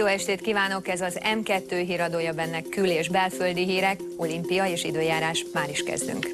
Jó estét kívánok, ez az M2 híradója, benne kül- és belföldi hírek, olimpia és időjárás, már is kezdünk.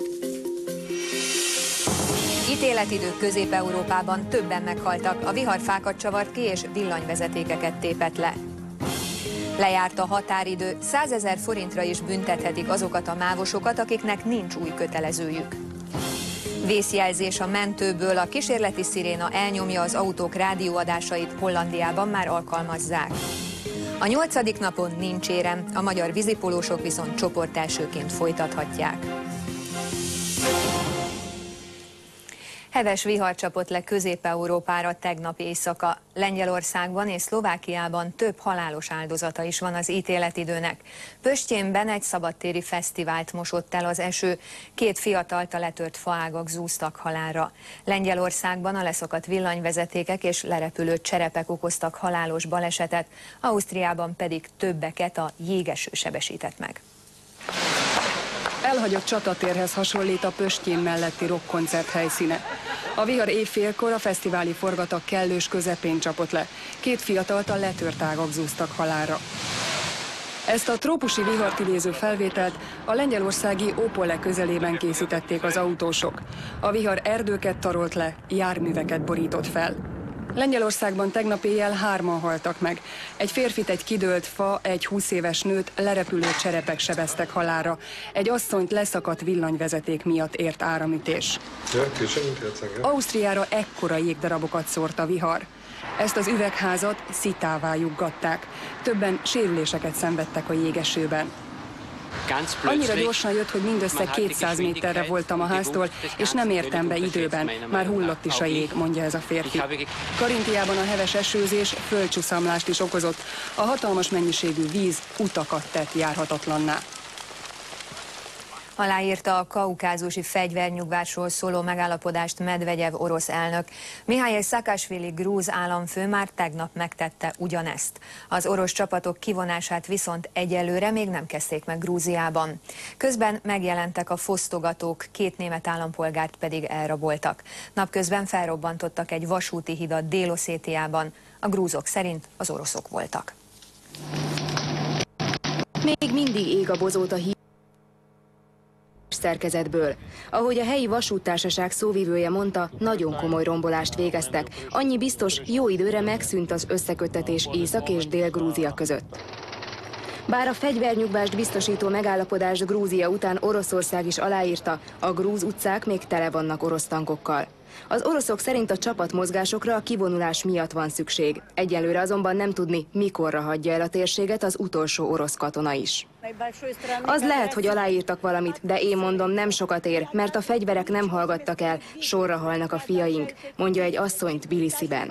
Ítéletidők Közép-Európában, többen meghaltak, a vihar fákat csavart ki és villanyvezetékeket tépett le. Lejárt a határidő, 100 000 forintra is büntethetik azokat a mávosokat, akiknek nincs új kötelezőjük. Vészjelzés a mentőből, a kísérleti sziréna elnyomja az autók rádióadásait, Hollandiában már alkalmazzák. A 8. napon nincs érem, a magyar vízipólósok viszont csoportelsőként folytathatják. Heves vihar csapott le Közép-Európára tegnap éjszaka. Lengyelországban és Szlovákiában több halálos áldozata is van az ítéletidőnek. Pöstyenben egy szabadtéri fesztivált mosott el az eső, 2 fiatalt a letört faágak zúztak halálra. Lengyelországban a leszakadt villanyvezetékek és lerepülő cserepek okoztak halálos balesetet, Ausztriában pedig többeket a jégeső sebesített meg. Elhagyott csatatérhez hasonlít a Pöstyen melletti rockkoncert helyszíne. A vihar éjfélkor a fesztiváli forgatag kellős közepén csapott le. 2 fiatalt a letört ágak zúztak halálra. Ezt a trópusi vihart idéző felvételt a lengyelországi Opole közelében készítették az autósok. A vihar erdőket tarolt le, járműveket borított fel. Lengyelországban tegnap éjjel 3-an haltak meg. Egy férfit egy kidőlt fa, egy 20 éves nőt lerepülő cserepek sebeztek halálra. Egy asszonyt leszakadt villanyvezeték miatt ért áramütés. Ausztriára ekkora jégdarabokat szórt a vihar. Ezt az üvegházat szitává juggatták. Többen sérüléseket szenvedtek a jégesőben. Annyira gyorsan jött, hogy mindössze 200 méterre voltam a háztól, és nem értem be időben. Már hullott is a jég, mondja ez a férfi. Karintiában a heves esőzés földcsúszamlást is okozott. A hatalmas mennyiségű víz utakat tett járhatatlanná. Aláírta a kaukázusi fegyvernyugvásról szóló megállapodást Medvegyev orosz elnök. Mihail Szakasvili grúz államfő már tegnap megtette ugyanezt. Az orosz csapatok kivonását viszont egyelőre még nem kezdték meg Grúziában. Közben megjelentek a fosztogatók, 2 német állampolgárt pedig elraboltak. Napközben felrobbantottak egy vasúti hidat Dél-Oszétiában. A grúzok szerint az oroszok voltak. Még mindig ég a bozóta szerkezetből. Ahogy a helyi vasúttársaság szóvivője mondta, nagyon komoly rombolást végeztek. Annyi biztos, jó időre megszűnt az összeköttetés Észak- és Dél-Grúzia között. Bár a fegyvernyugvást biztosító megállapodást Grúzia után Oroszország is aláírta, a grúz utcák még tele vannak orosz tankokkal. Az oroszok szerint a csapatmozgásokra a kivonulás miatt van szükség. Egyelőre azonban nem tudni, mikorra hagyja el a térséget az utolsó orosz katona is. Az lehet, hogy aláírtak valamit, de én mondom, nem sokat ér, mert a fegyverek nem hallgattak el, sorra halnak a fiaink, mondja egy asszony Tbilisiben.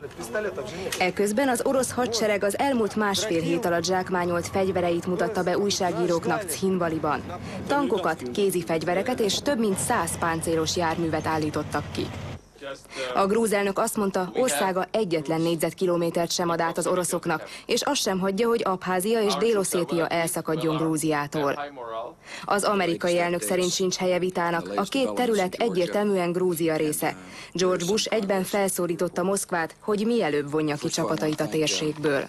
Eközben az orosz hadsereg az elmúlt másfél hét alatt zsákmányolt fegyvereit mutatta be újságíróknak Chinvaliban. Tankokat, kézi fegyvereket és több mint 100 páncélos járművet állítottak ki. A grúz elnök azt mondta, országa egyetlen négyzetkilométert sem ad át az oroszoknak, és azt sem hagyja, hogy Abházia és Dél-Oszétia elszakadjon Grúziától. Az amerikai elnök szerint sincs helye vitának, a 2 terület egyértelműen Grúzia része. George Bush egyben felszólította Moszkvát, hogy mielőbb vonja ki csapatait a térségből.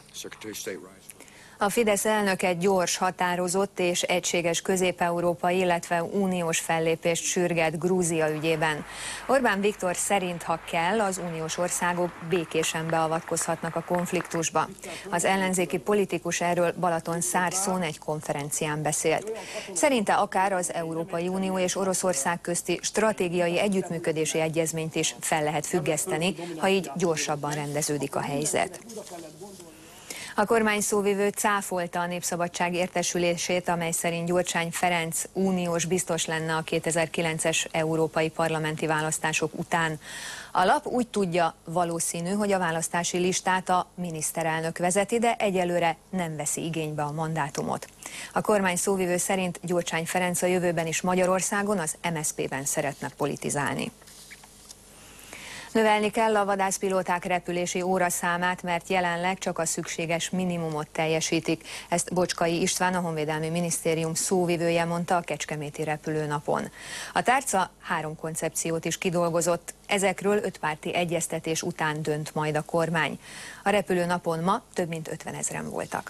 A Fidesz elnöke gyors, határozott és egységes közép-európai, illetve uniós fellépést sürget Grúzia ügyében. Orbán Viktor szerint, ha kell, az uniós országok békésen beavatkozhatnak a konfliktusba. Az ellenzéki politikus erről Balatonszárszón egy konferencián beszélt. Szerinte akár az Európai Unió és Oroszország közti stratégiai együttműködési egyezményt is fel lehet függeszteni, ha így gyorsabban rendeződik a helyzet. A kormány szóvivő cáfolta a Népszabadság értesülését, amely szerint Gyurcsány Ferenc uniós biztos lenne a 2009-es európai parlamenti választások után. A lap úgy tudja, valószínű, hogy a választási listát a miniszterelnök vezeti, de egyelőre nem veszi igénybe a mandátumot. A kormány szóvivő szerint Gyurcsány Ferenc a jövőben is Magyarországon, az MSZP-ben szeretne politizálni. Növelni kell a vadászpilóták repülési óraszámát, mert jelenleg csak a szükséges minimumot teljesítik. Ezt Bocskai István, a Honvédelmi Minisztérium szóvivője mondta a kecskeméti repülőnapon. A tárca 3 koncepciót is kidolgozott, ezekről 5 párti egyeztetés után dönt majd a kormány. A repülőnapon ma több mint 50 000-en voltak.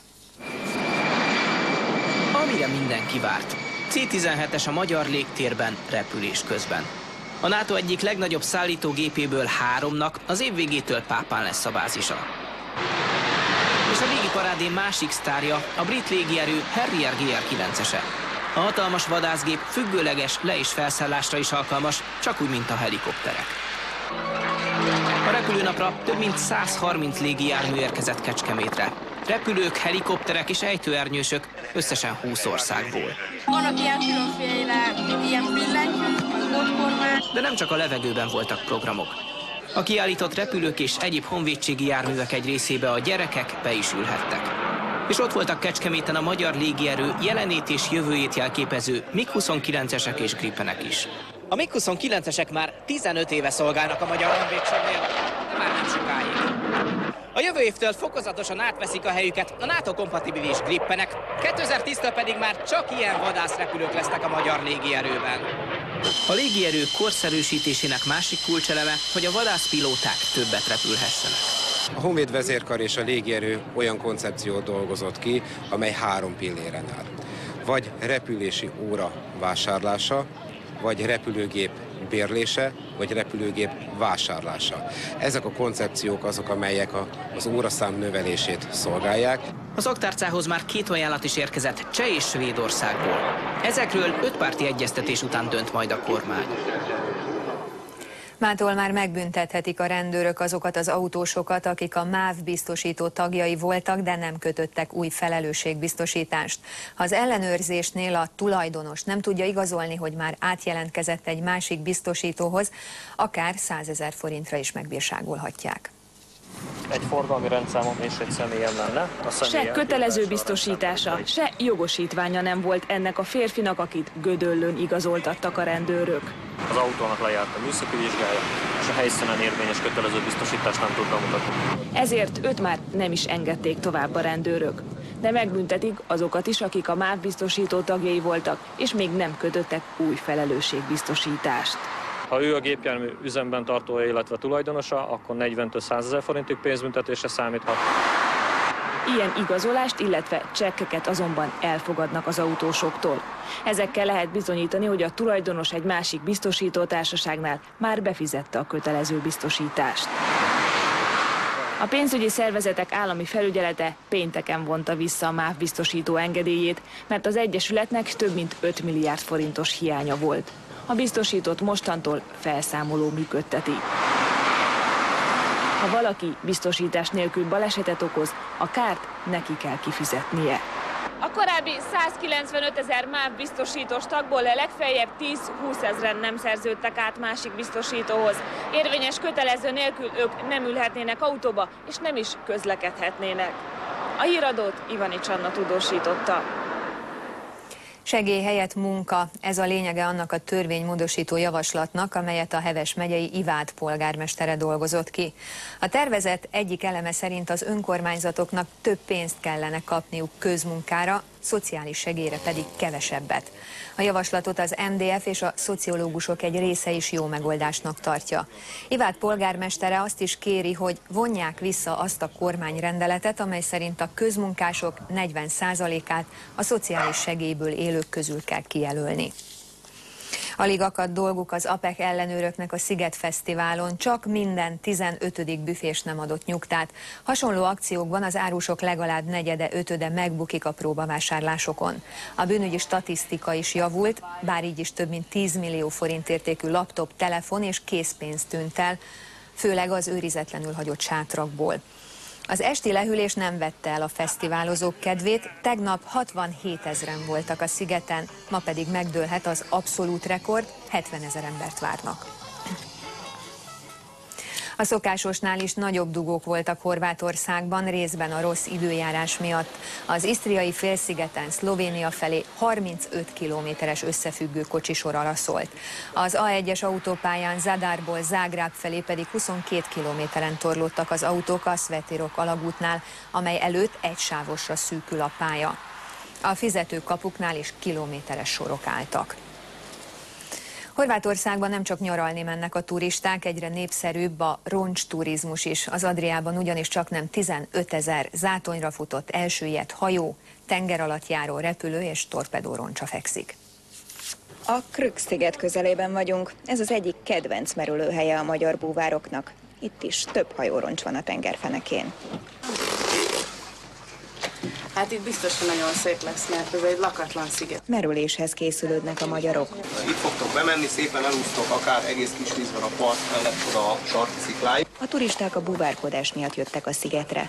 Amire mindenki várt. C-17-es a magyar légtérben repülés közben. A NATO egyik legnagyobb szállítógépéből 3-nak az év végétől Pápán lesz a bázisa. És a légiparádén másik sztárja a brit légierő Harrier GR9-ese. A hatalmas vadászgép függőleges le- és felszállásra is alkalmas, csak úgy, mint a helikopterek. A repülőnapra több mint 130 légijármű érkezett Kecskemétre. Repülők, helikopterek és ejtőernyősök összesen 20 országból. Vannak ilyen különféle ilyen billentyűk, az botkormány. De nem csak a levegőben voltak programok. A kiállított repülők és egyéb honvédségi járművek egy részébe a gyerekek be is ülhettek. És ott voltak Kecskeméten a magyar légierő jelenét és jövőjét jelképező MiG-29-esek és Gripenek is. A MiG-29-esek már 15 éve szolgálnak a magyar honvédségnél, de már nem sokáig. A jövő évtől fokozatosan átveszik a helyüket a NATO-kompatibilis Gripenek, 2010-től pedig már csak ilyen vadászrepülők lesznek a magyar légierőben. A légierő korszerűsítésének másik kulcseleme, hogy a vadászpilóták többet repülhessenek. A Honvéd vezérkar és a légierő olyan koncepciót dolgozott ki, amely 3 pilléren áll. Vagy repülési óra vásárlása, vagy repülőgép bérlése, vagy repülőgép vásárlása. Ezek a koncepciók azok, amelyek az óraszám növelését szolgálják. Az aktárcához már 2 ajánlat is érkezett Cseh és Svédországból. Ezekről 5 párti egyeztetés után dönt majd a kormány. Mától már megbüntethetik a rendőrök azokat az autósokat, akik a MÁV biztosító tagjai voltak, de nem kötöttek új felelősségbiztosítást. Ha az ellenőrzésnél a tulajdonos nem tudja igazolni, hogy már átjelentkezett egy másik biztosítóhoz, akár 100 000 forintra is megbírságolhatják. Egy forgalmi rendszámom és egy személyem lenne. Se kötelező biztosítása, se jogosítványa nem volt ennek a férfinak, akit Gödöllőn igazoltattak a rendőrök. Az autónak lejárt a műszaki vizsgája, és a helyszínen érvényes kötelező biztosítást nem tud bemutatni. Ezért őt már nem is engedték tovább a rendőrök. De megbüntetik azokat is, akik a MÁV biztosító tagjai voltak, és még nem kötöttek új felelősségbiztosítást. Ha ő a gépjármű üzemben tartója, illetve tulajdonosa, akkor 40-től 100 000 forintig pénzbüntetésre számíthat. Ilyen igazolást, illetve csekkeket azonban elfogadnak az autósoktól. Ezekkel lehet bizonyítani, hogy a tulajdonos egy másik biztosítótársaságnál már befizette a kötelező biztosítást. A pénzügyi szervezetek állami felügyelete pénteken vonta vissza a MÁV biztosító engedélyét, mert az egyesületnek több mint 5 milliárd forintos hiánya volt. A biztosítót mostantól felszámoló működteti. Ha valaki biztosítás nélkül balesetet okoz, a kárt neki kell kifizetnie. A korábbi 195 000 MÁV biztosítós tagból legfeljebb 10-20 000-en nem szerződtek át másik biztosítóhoz. Érvényes kötelező nélkül ők nem ülhetnének autóba, és nem is közlekedhetnének. A híradót Ivanics Anna tudósította. Segély helyett munka, ez a lényege annak a törvénymódosító javaslatnak, amelyet a Heves megyei Ivád polgármestere dolgozott ki. A tervezet egyik eleme szerint az önkormányzatoknak több pénzt kellene kapniuk közmunkára, szociális segélyre pedig kevesebbet. A javaslatot az MDF és a szociológusok egy része is jó megoldásnak tartja. Ivád polgármestere azt is kéri, hogy vonják vissza azt a kormányrendeletet, amely szerint a közmunkások 40%-át a szociális segélyből élők közül kell kijelölni. Alig akadt dolguk az APEC ellenőröknek a Sziget Fesztiválon, csak minden 15. büfés nem adott nyugtát. Hasonló akciókban az árusok legalább 4/5 megbukik a próbavásárlásokon. A bűnügyi statisztika is javult, bár így is több mint 10 millió forint értékű laptop, telefon és készpénz tűnt el, főleg az őrizetlenül hagyott sátrakból. Az esti lehűlés nem vette el a fesztiválozók kedvét, tegnap 67 000-en voltak a szigeten, ma pedig megdőlhet az abszolút rekord, 70 000 embert várnak. A szokásosnál is nagyobb dugók voltak Horvátországban, részben a rossz időjárás miatt. Az isztriai félszigeten Szlovénia felé 35 kilométeres összefüggő kocsisor araszolt. Az A1-es autópályán Zadárból Zágráb felé pedig 22 kilométeren torlódtak az autók a Svetirok alagútnál, amely előtt egysávosra szűkül a pálya. A fizetőkapuknál is kilométeres sorok álltak. Horvátországban nem csak nyaralni mennek a turisták, egyre népszerűbb a roncsturizmus is. Az Adriában ugyanis csaknem 15 000 zátonyra futott elsüllyedt hajó, tengeralattjáró repülő és torpedóroncsa fekszik. A Krk-sziget közelében vagyunk. Ez az egyik kedvenc merülőhelye a magyar búvároknak. Itt is több hajóroncs van a tengerfenekén. Hát itt biztos, hogy nagyon szép lesz, mert ez egy lakatlan sziget. Merüléshez készülődnek a magyarok. Itt fogtok bemenni, szépen elúsztok, akár egész kis víz van a part mellett oda a sarki szikláig. A turisták a búvárkodás miatt jöttek a szigetre.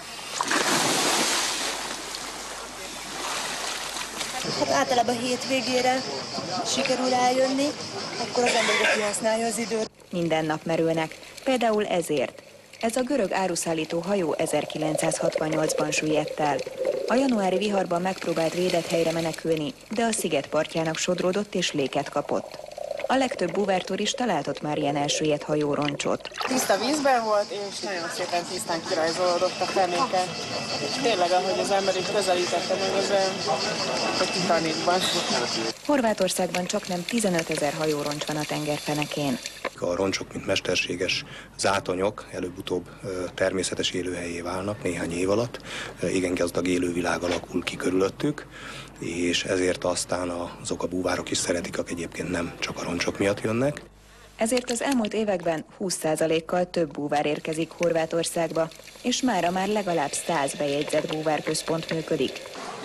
Hát általában hétvégére sikerül eljönni, akkor az ember kihasználja az időt. Minden nap merülnek, például ezért. Ez a görög áruszállító hajó 1968-ban süllyedt el. A januári viharban megpróbált védett helyre menekülni, de a sziget partjának sodródott és léket kapott. A legtöbb búvárturista látott már ilyen elsüllyedt hajóroncsot. Tiszta vízben volt, és nagyon szépen tisztán kirajzolódott a fenéken. És tényleg, ahogy az ember itt közelítette meg, az a Titanicban. Horvátországban csaknem 15 000 hajóroncs van a tengerfenekén. A roncsok, mint mesterséges zátonyok előbb-utóbb természetes élőhelyé válnak néhány év alatt. Igen gazdag élővilág alakul ki körülöttük, és ezért aztán azok a búvárok is szeretik, akik egyébként nem csak a roncsok miatt jönnek. Ezért az elmúlt években 20%-kal több búvár érkezik Horvátországba, és mára már legalább 100 bejegyzett búvárközpont működik.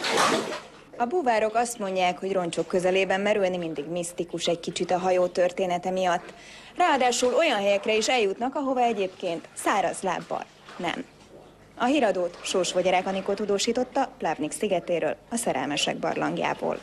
A búvárok azt mondják, hogy roncsok közelében merülni mindig misztikus egy kicsit a hajó története miatt. Ráadásul olyan helyekre is eljutnak, ahova egyébként száraz lábbal nem. A híradót Sós Vogyarák Anikó tudósította Plavnik szigetéről, a Szerelmesek barlangjából.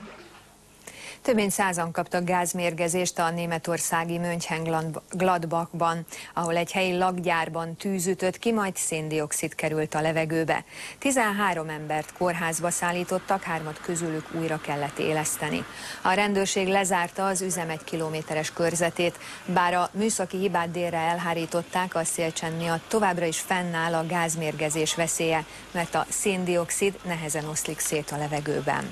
Több mint 100-an kaptak gázmérgezést a németországi Mönchengladbachban, ahol egy helyi lakgyárban tűz ütött ki, majd széndioxid került a levegőbe. 13 embert kórházba szállítottak, 3 közülük újra kellett éleszteni. A rendőrség lezárta az üzem 1 kilométeres körzetét, bár a műszaki hibát délre elhárították, a szélcsend miatt továbbra is fennáll a gázmérgezés veszélye, mert a széndioxid nehezen oszlik szét a levegőben.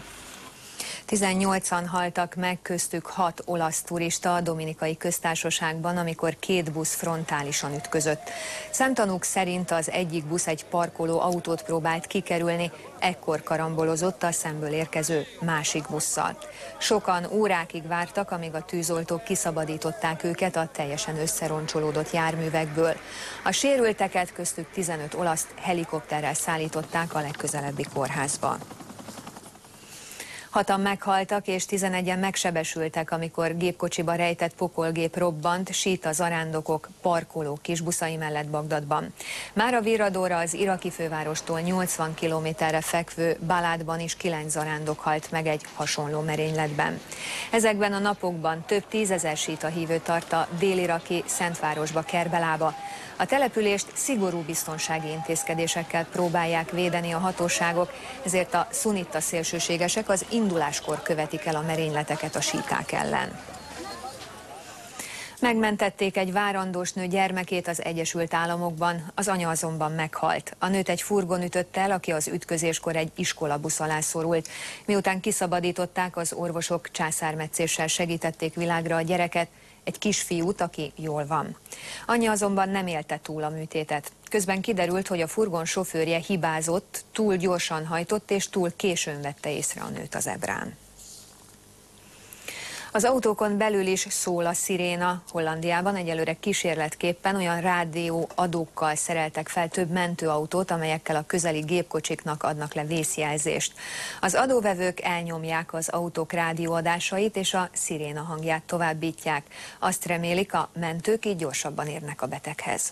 18-an haltak meg, köztük 6 olasz turista a Dominikai Köztársaságban, amikor 2 busz frontálisan ütközött. Szemtanúk szerint az egyik busz egy parkoló autót próbált kikerülni, ekkor karambolozott a szemből érkező másik busszal. Sokan órákig vártak, amíg a tűzoltók kiszabadították őket a teljesen összeroncsolódott járművekből. A sérülteket, köztük 15 olaszt helikopterrel szállították a legközelebbi kórházba. 6-an meghaltak és 11-en megsebesültek, amikor gépkocsiba rejtett pokolgép robbant sít a zarándokok parkoló kisbuszai mellett Bagdadban. Már a Viradóra, az iraki fővárostól 80 kilométerre fekvő Baládban is 9 zarándok halt meg egy hasonló merényletben. Ezekben a napokban több 10 000 síta hívő tart a dél-iraki Szentvárosba, Kerbelába. A települést szigorú biztonsági intézkedésekkel próbálják védeni a hatóságok, ezért a szunita szélsőségesek az induláskor követik el a merényleteket a síták ellen. Megmentették egy várandós nő gyermekét az Egyesült Államokban, az anya azonban meghalt. A nőt egy furgon ütötte el, aki az ütközéskor egy iskolabusz alá szorult. Miután kiszabadították, az orvosok császármetszéssel segítették világra a gyereket, egy kisfiút, aki jól van. Anyja azonban nem élte túl a műtétet. Közben kiderült, hogy a furgon sofőrje hibázott, túl gyorsan hajtott és túl későn vette észre a nőt az ebrán. Az autókon belül is szól a sziréna. Hollandiában egyelőre kísérletképpen olyan rádióadókkal szereltek fel több mentőautót, amelyekkel a közeli gépkocsiknak adnak le vészjelzést. Az adóvevők elnyomják az autók rádióadásait, és a sziréna hangját továbbítják. Azt remélik, a mentők így gyorsabban érnek a beteghez.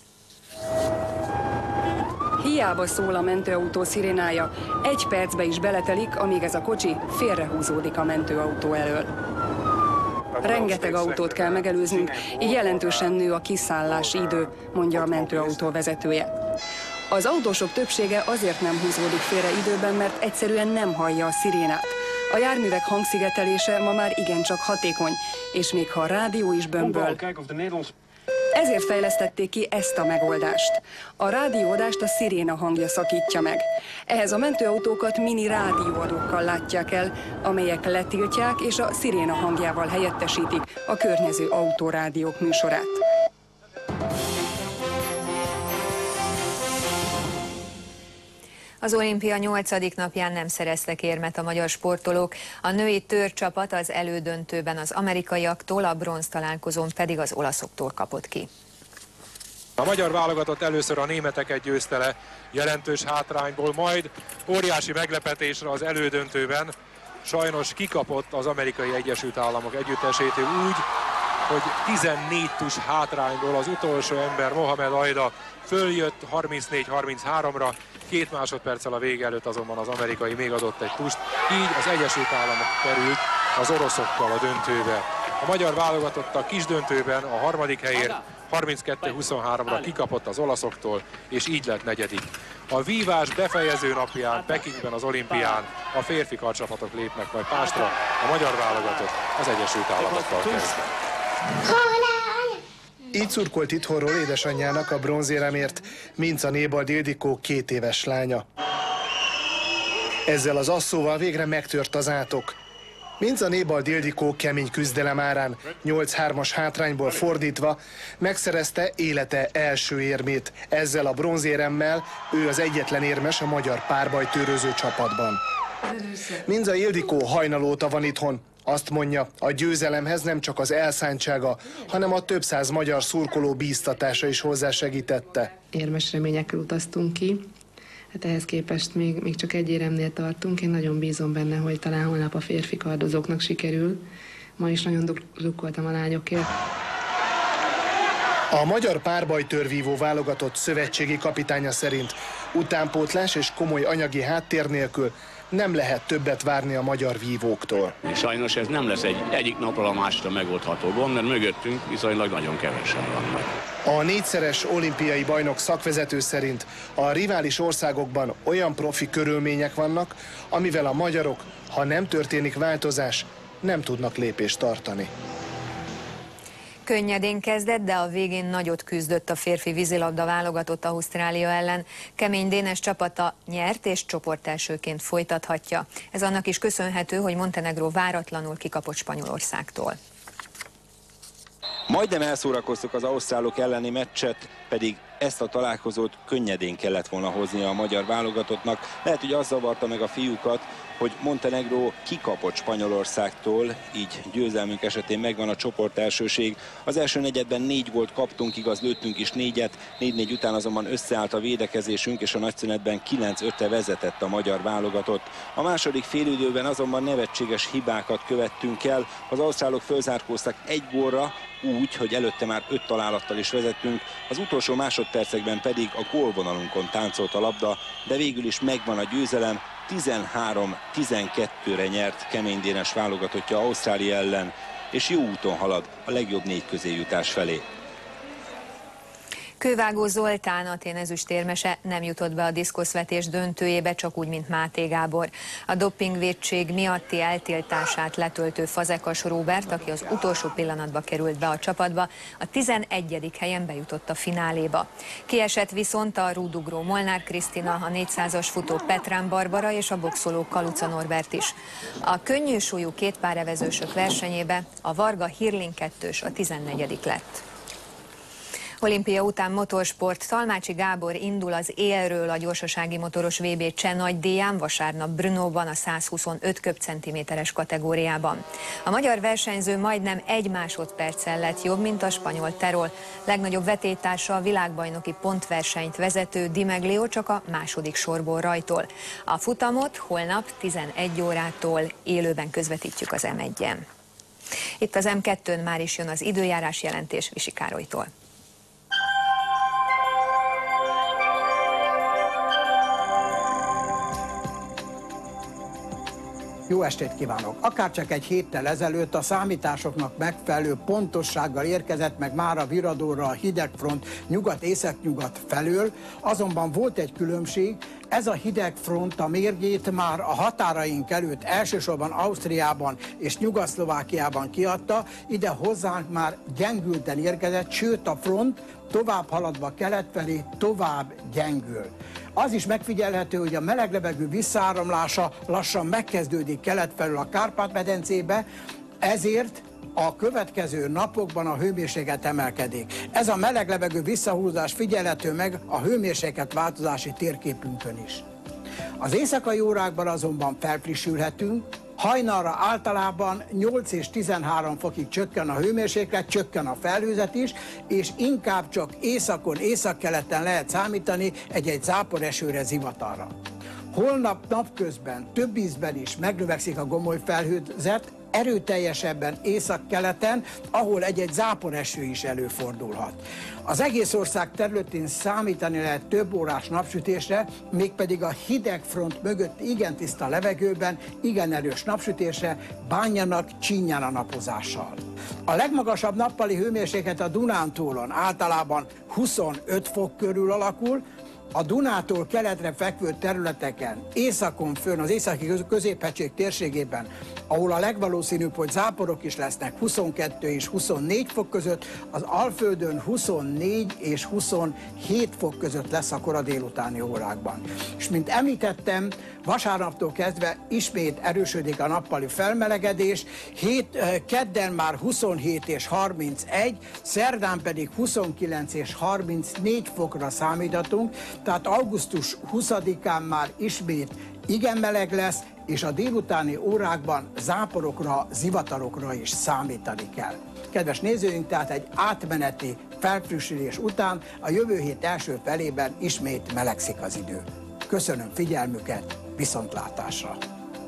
Hiába szól a mentőautó szirénája, 1 percbe is beletelik, amíg ez a kocsi félrehúzódik a mentőautó elől. Rengeteg autót kell megelőznünk, így jelentősen nő a kiszállási idő, mondja a mentőautó vezetője. Az autósok többsége azért nem húzódik félre időben, mert egyszerűen nem hallja a szirénát. A járművek hangszigetelése ma már igencsak hatékony, és még ha a rádió is bömböl. Ezért fejlesztették ki ezt a megoldást. A rádióadást a sziréna hangja szakítja meg. Ehhez a mentőautókat mini rádióadókkal látják el, amelyek letiltják és a sziréna hangjával helyettesítik a környező autórádiók műsorát. Az olimpia 8. napján nem szereztek érmet a magyar sportolók, a női törcsapat az elődöntőben az amerikaiaktól, a bronz találkozón pedig az olaszoktól kapott ki. A magyar válogatott először a németeket győzte le jelentős hátrányból, majd óriási meglepetésre az elődöntőben sajnos kikapott az Amerikai Egyesült Államok együttesétől úgy, hogy 14 tus hátrányból az utolsó ember, Mohamed Ajda följött 34-33-ra, 2 másodperccel a vége előtt azonban az amerikai még adott egy tust, így az Egyesült Államok került az oroszokkal a döntőbe. A magyar válogatott a kis döntőben a harmadik helyért 32-23-ra kikapott az olaszoktól, és így lett negyedik. A vívás befejező napján, Pekingben az olimpián a férfi karcsapatok lépnek majd pástra, a magyar válogatott az Egyesült Államokkal kezd. Így szurkolt itthonról édesanyjának a bronzéremért Minca Nébald Ildikó 2 éves lánya. Ezzel az asszóval végre megtört az átok. Minca Nébald Ildikó kemény küzdelem árán 8-3-as hátrányból fordítva megszerezte élete első érmét. Ezzel a bronzéremmel ő az egyetlen érmes a magyar párbajtőröző csapatban. Minca Ildikó hajnal óta van itthon. Azt mondja, a győzelemhez nem csak az elszántsága, hanem a több száz magyar szurkoló bíztatása is hozzásegítette. Érmes reményekkel utaztunk ki, hát ehhez képest még csak egy éremnél tartunk. Én nagyon bízom benne, hogy talán holnap a férfi kardozóknak sikerül. Ma is nagyon drukkoltam a lányokért. A magyar párbajtőrvívó válogatott szövetségi kapitánya szerint utánpótlás és komoly anyagi háttér nélkül nem lehet többet várni a magyar vívóktól. Sajnos ez nem lesz egyik napról a másikra megoldható gond, mert mögöttünk viszonylag nagyon kevesen vannak. A 4-szeres olimpiai bajnok szakvezető szerint a rivális országokban olyan profi körülmények vannak, amivel a magyarok, ha nem történik változás, nem tudnak lépést tartani. Könnyedén kezdett, de a végén nagyot küzdött a férfi vízilabda válogatott Ausztrália ellen. Kemény Dénes csapata nyert és csoportelsőként folytathatja. Ez annak is köszönhető, hogy Montenegró váratlanul kikapott Spanyolországtól. Majdnem elszórakoztuk az ausztrálok elleni meccset, pedig ezt a találkozót könnyedén kellett volna hoznia a magyar válogatottnak. Lehet, hogy az zavarta meg a fiúkat, hogy Montenegró kikapott Spanyolországtól, így győzelmünk esetén megvan a csoportelsőség. Az első negyedben 4 gólt kaptunk, igaz, lőttünk is 4-et, 4-4 után azonban összeállt a védekezésünk, és a nagyszünetben 9-5-re vezetett a magyar válogatott. A második félidőben azonban nevetséges hibákat követtünk el. Az ausztrálok fölzárkóztak 1 gólra, úgy, hogy előtte már 5 találattal is vezettünk, az utolsó másodpercekben pedig a gólvonalunkon táncolt a labda, de végül is megvan a győzelem. 13-12-re nyert Kemény Dénes válogatottja Ausztrália ellen, és jó úton halad a legjobb 4 közé jutás felé. Kővágó Zoltán, Atén ezüstérmese nem jutott be a diszkoszvetés döntőjébe, csak úgy, mint Máté Gábor. A dopingvétség miatti eltiltását letöltő Fazekas Róbert, aki az utolsó pillanatba került be a csapatba, a 11. helyen bejutott a fináléba. Kiesett viszont a rúdugró Molnár Krisztina, a 400-as futó Petrán Barbara és a boxoló Kaluca Norbert is. A könnyű súlyú kétpárevezősök versenyébe a Varga Hirling 2-s a 14. lett. Olimpia után motorsport. Talmácsi Gábor indul az élről a gyorsasági motoros VB Cseh nagydíján vasárnap Brnóban a 125 köbcentiméteres kategóriában. A magyar versenyző majdnem 1 másodperccel lett jobb, mint a spanyol Terol. Legnagyobb vetélytársa a világbajnoki pontversenyt vezető Di Meglio csak a második sorból rajtol. A futamot holnap 11 órától élőben közvetítjük az M1-en. Itt az M2-n már is jön az időjárás jelentés Visi Károlytól. Jó estét kívánok! Akárcsak egy héttel ezelőtt a számításoknak megfelelő pontossággal érkezett meg már a viradóra a hidegfront nyugat-északnyugat felől, azonban volt egy különbség, ez a hidegfront a mérgét már a határaink előtt elsősorban Ausztriában és Nyugat-Szlovákiában kiadta, ide hozzánk már gyengülten érkezett, sőt a front tovább haladva kelet felé tovább gyengül. Az is megfigyelhető, hogy a meleg levegő visszaáramlása lassan megkezdődik kelet felől a Kárpát-medencébe, ezért a következő napokban a hőmérséklet emelkedik. Ez a meleg levegő visszahúzás figyelhető meg a hőmérséklet változási térképünkön is. Az éjszakai órákban azonban felfrissülhetünk, hajnalra általában 8 és 13 fokig csökken a hőmérséklet, csökken a felhőzet is, és inkább csak északon, északkeleten lehet számítani egy-egy záporesőre, zivatarra. Holnap napközben több ízben is megnövekszik a gomoly felhőzet, erőteljesebben északkeleten, ahol egy-egy záporeső is előfordulhat. Az egész ország területén számítani lehet több órás napsütésre, mégpedig a hidegfront mögött igen tiszta levegőben, igen erős napsütésre, bánjanak, csínján a napozással. A legmagasabb nappali hőmérséklet a Dunántúlon általában 25 fok körül alakul, a Dunától keletre fekvő területeken, északon fönn, az északi középhegység térségében, ahol a legvalószínűbb, hogy záporok is lesznek 22 és 24 fok között, az Alföldön 24 és 27 fok között lesz a kora délutáni órákban. És mint említettem, vasárnaptól kezdve ismét erősödik a nappali felmelegedés, kedden már 27 és 31, szerdán pedig 29 és 34 fokra számíthatunk, tehát augusztus 20-án már ismét igen meleg lesz, és a délutáni órákban záporokra, zivatarokra is számítani kell. Kedves nézőink, tehát egy átmeneti felfrissülés után a jövő hét első felében ismét melegszik az idő. Köszönöm figyelmüket, viszontlátásra!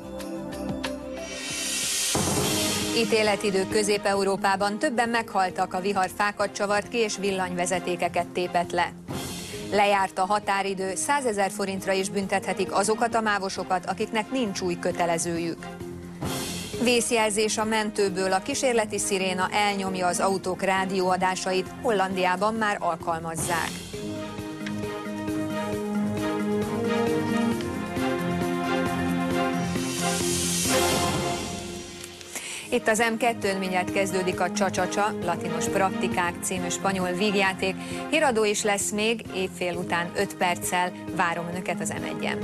Ítéletidő Közép-Európában többen meghaltak, a vihar fákat csavart ki és villanyvezetékeket tépett le. Lejárt a határidő, 100 000 forintra is büntethetik azokat a mávosokat, akiknek nincs új kötelezőjük. Vészjelzés a mentőből, a kísérleti sziréna elnyomja az autók rádióadásait, Hollandiában már alkalmazzák. Itt az M2-n mindjárt kezdődik a Csa-Csa-Csa, latinos praktikák című spanyol vígjáték. Híradó is lesz még, évfél után 5 perccel. Várom Önöket az M1-en.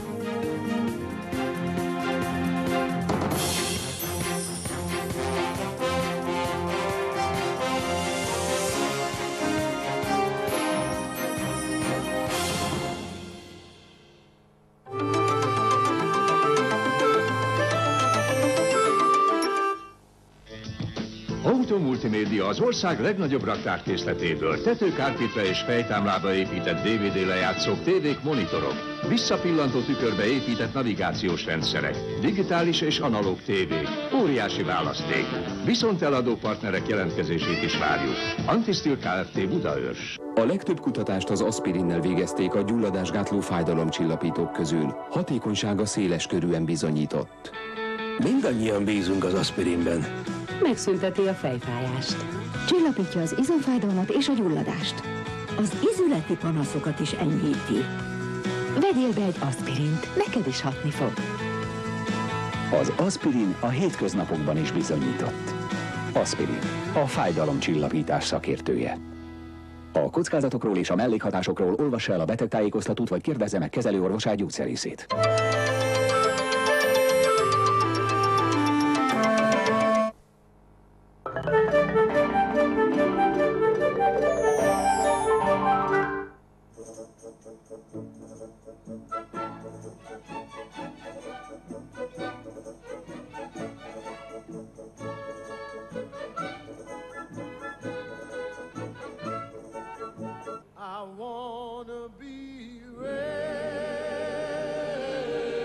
Multimédia az ország legnagyobb raktárkészletéből, tetőkárpitre és fejtámlába épített DVD lejátszók, tévék, monitorok, visszapillantó tükörbe épített navigációs rendszerek, digitális és analóg tévék, óriási választék. Viszont eladó partnerek jelentkezését is várjuk. Antisztil Kft. Budaörs. A legtöbb kutatást az aspirinnel végezték a gyulladásgátló fájdalomcsillapítók közül. Hatékonysága széles körűen bizonyított. Mindannyian bízunk az aspirinben. Megszünteti a fejfájást. Csillapítja az izomfájdalmat és a gyulladást. Az izületi panaszokat is enyhíti. Vegyél be egy aspirint, neked is hatni fog. Az aspirin a hétköznapokban is bizonyított. Aspirin, a fájdalomcsillapítás szakértője. A kockázatokról és a mellékhatásokról olvassa el a betegtájékoztatót, vagy kérdezze meg kezelőorvosát, gyógyszerészét. I wanna be ready.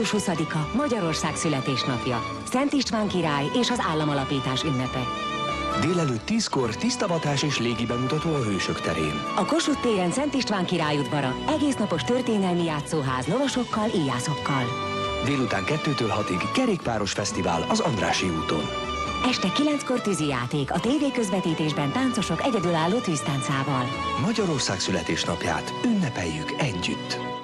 Augusztus 20-a Magyarország születésnapja, Szent István király és az államalapítás ünnepe. Délelőtt 10-kor tisztavatás és légi bemutató a Hősök terén. A Kossuth téren Szent István király udvara, egésznapos történelmi játszóház lovasokkal, íjászokkal. Délután 2-től 6-ig kerékpáros fesztivál az Andrássy úton. Este 9-kor tűzijáték, a TV közvetítésben táncosok egyedülálló tűztáncával. Magyarország születésnapját ünnepeljük együtt.